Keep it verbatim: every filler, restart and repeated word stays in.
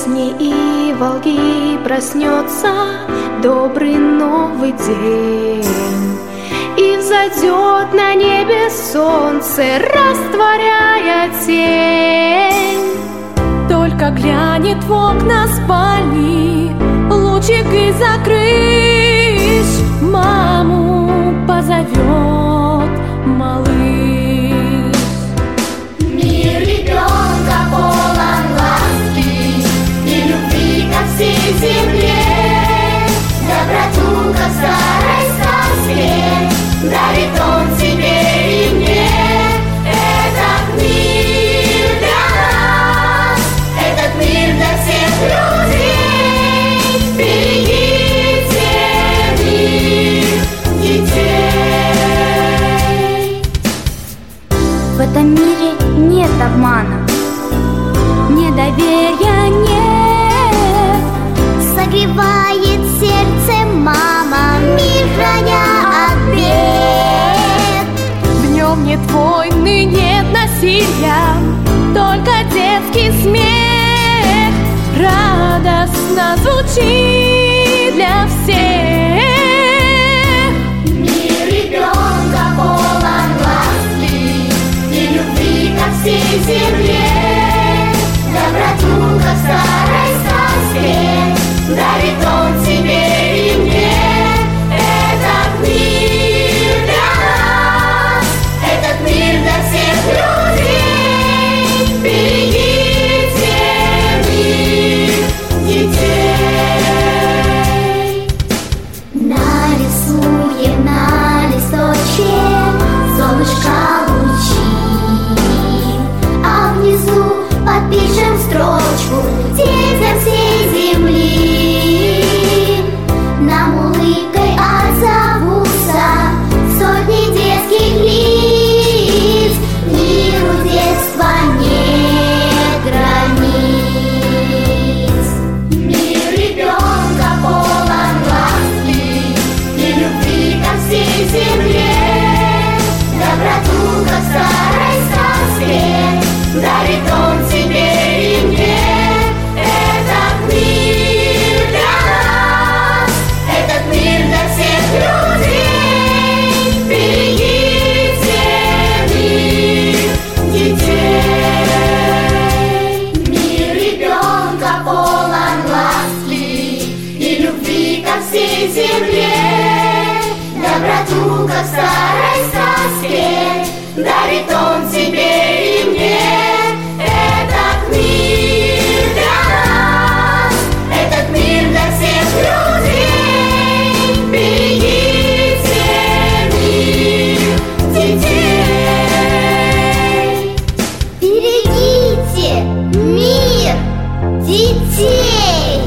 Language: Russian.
песни и волги проснется добрый новый день, и взойдет на небе солнце, растворяя тень. Только глянет в окна спальни лучик и закрысь, маму позовет малыш. Мир ребенка полон ласки и любви ко всей земле, доброту ко старой сказке дарит он тебе и мне. Этот мир для нас, этот мир для всех людей. Берегите мир детей. В этом мире нет обмана, недоверия нет. Согревает сердце мама, мир храня от бед. В нем нет войны, нет насилия, только детский смех радостно звучит для всех. Мир ребенка полон ласки и любви ко всей земле, доброту ко старой сказке дарит он тебе и мне. Этот мир для нас, этот мир для всех людей. Берегите мир детей. Нарисуем на листочке солнышко лучи, а внизу подпишем строчку детям всей земли. Нам улыбкой отзовутся сотни детских лиц. Миру детства нет границ. Мир ребенка полон ласки и любви ко всей земле, доброту ко старой сказке дарит он тебе и мне. Этот мир для нас, этот мир для всех людей. Берегите мир детей. Мир ребенка полон ласки и любви ко всей земле, доброту ко старой сказке дарит он тебе и мне. Этот мир для нас, этот мир для всех людей. Берегите мир детей. Берегите мир детей.